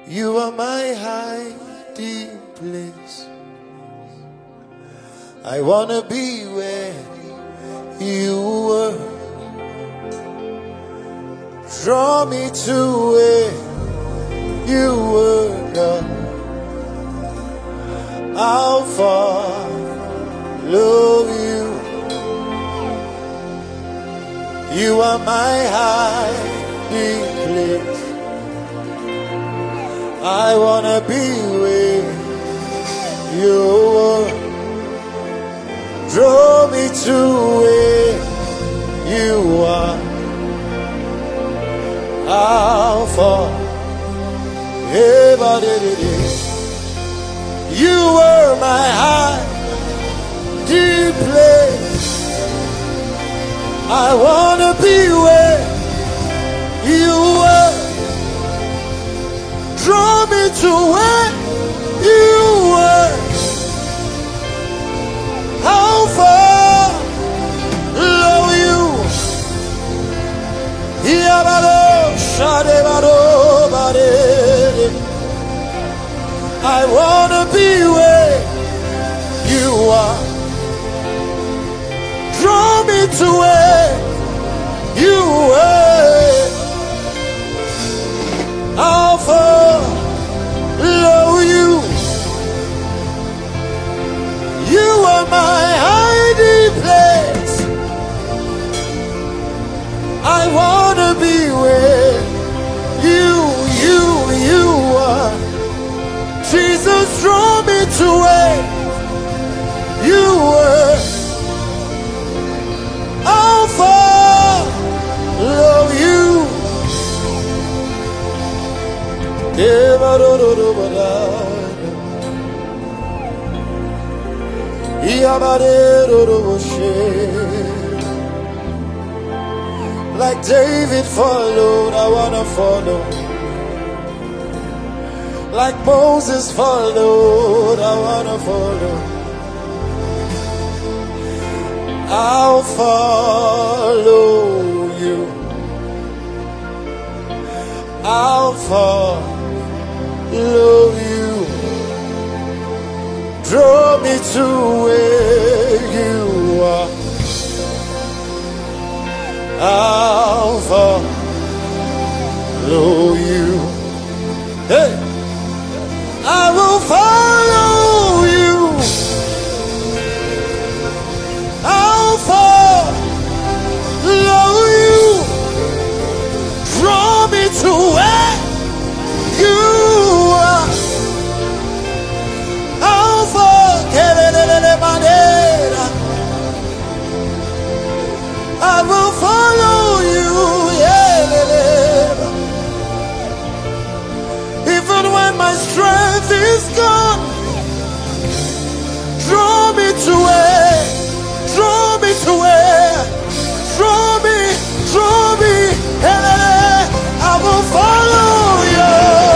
You are my hiding place. I wanna be where you were. Draw me to where you were, God. I'll follow you. You are my hiding place. I wanna be where you are. Draw me to where you are. I'll fall. You were my hiding place. I wanna be where you were. Draw me to where you were. How far low you? I wanna be where you are. Draw me to where you were. How far low you? You are my hiding place. I wanna be where you are. Jesus, draw me to where you were. How far low you? Like David followed, I wanna follow. Like Moses followed, I wanna follow. I'll follow you. I'll follow you. Draw me to where you are. I'll follow you. Hey, I will follow you. I'll follow you. Draw me to where you are. I'll I will follow you, yeah. Even when my strength is gone, draw me to where, draw me to where, draw me, I will follow you.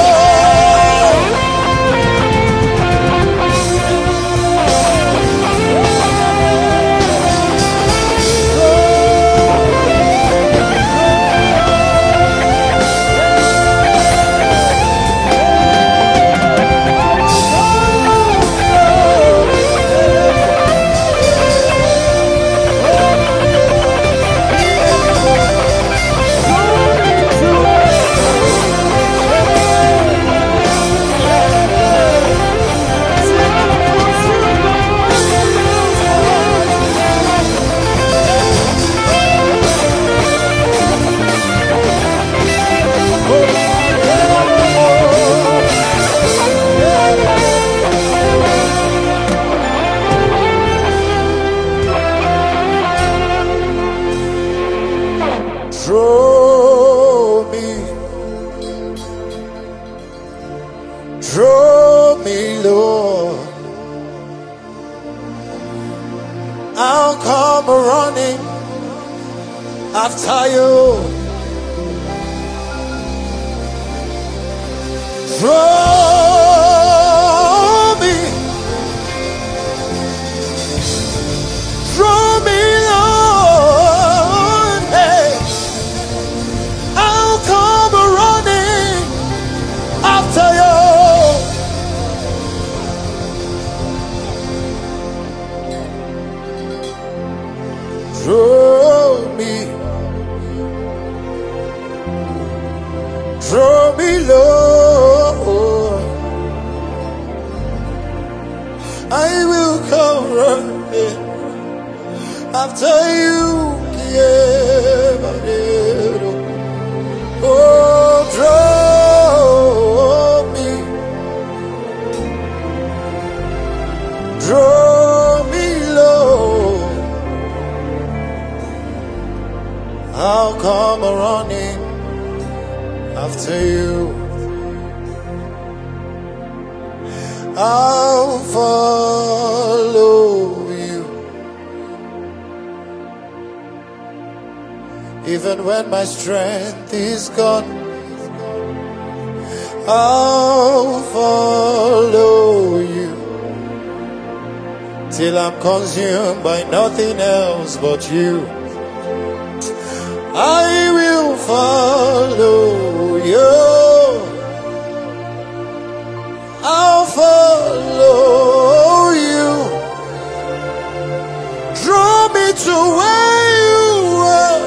Draw me, Lord. I'll come running after you. Draw me, Lord. Hey, I'll come running after you. after you. Yeah, oh, draw me, Lord. I'll come running after you. I'll follow you, even when my strength is gone. I'll follow you till I'm consumed by nothing else but you. I will follow you. I'll follow you. Draw me to where you are.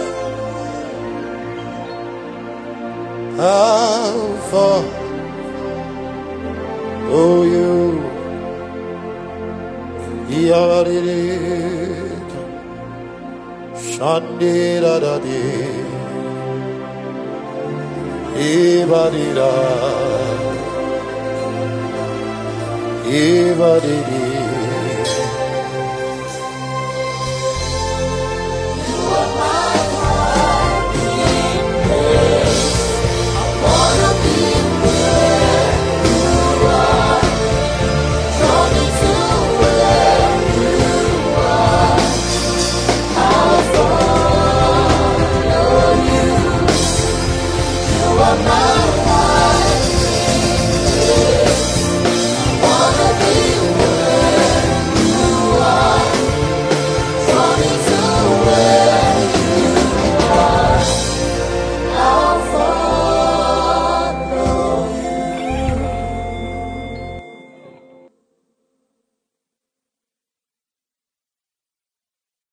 I'll follow you. Yawarit Shandira Dadi Ibadira Ibadiri